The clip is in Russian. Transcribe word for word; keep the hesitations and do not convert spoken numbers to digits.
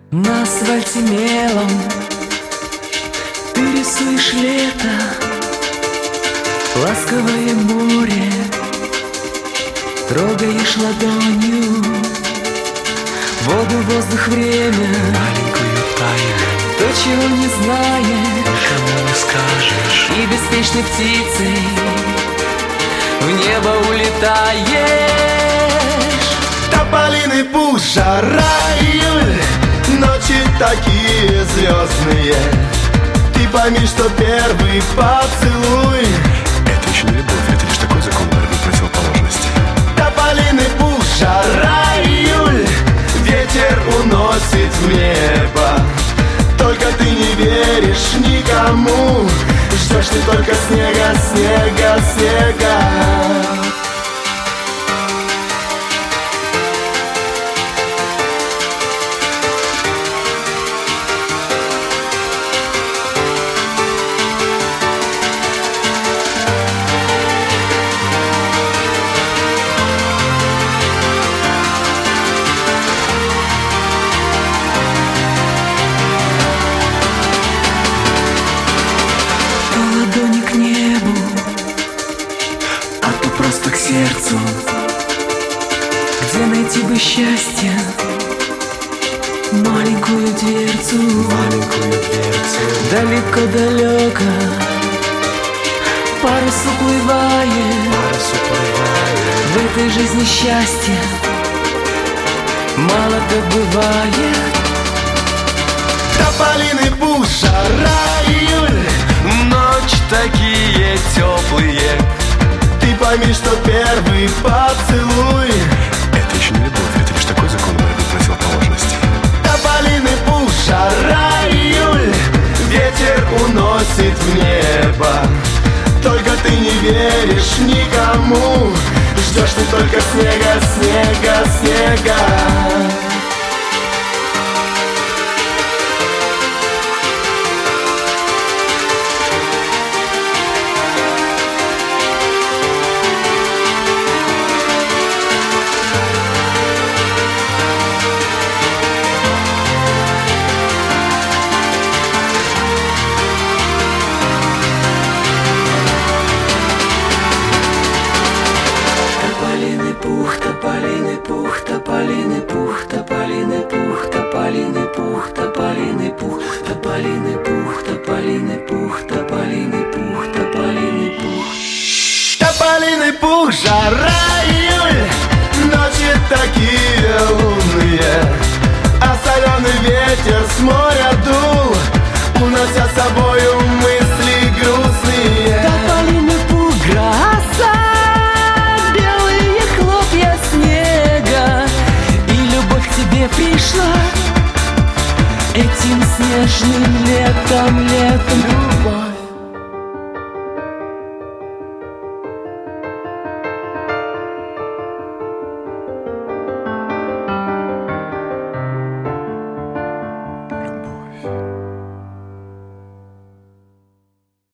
На асфальте мелом ты рисуешь лето, ласковое море, трогаешь ладонью воду, воздух, время, маленькую тайну, то, чего не знаешь, никому не скажешь. И беспечной птицей в небо улетаешь. Тополиный пух, жара, июль, ночи такие звездные. Ты пойми, что первый поцелуй — это еще не любовь, это лишь такой закон борьбы противоположностей. тополиный пух, жара, июль, ветер уносит в небо. Только ты не веришь никому, ждешь ты только снега, снега, снега. К небу, а то просто к сердцу. Где найти бы счастье, маленькую дверцу, Маленькую дверцу, далеко-далеко парус уплывает, парус уплывает. в этой жизни счастья мало так бывает. Тополиный пух, жара, июль, Ночь такие теплые. ты пойми, что первый поцелуй — это еще не любовь, это лишь такой закон борьбы противоположностей. тополиный пух, жара, июль, ветер уносит в небо. Только ты не веришь никому, ждешь ты только снега, снега, снега. Тополиный пух, тополиный пух, тополиный пух, тополиный пух, тополиный пух, тополиный пух, тополиный пух, тополиный пух, тополиный пух, тополиный пух. Тополиный пух, жара, июль, ночи такие лунные, а соленый ветер с моря дул, унося с собою мысли грустные. Тополиный пух, гроза, белые хлопья снега, и любовь к тебе пришла этим снежным летом, летом,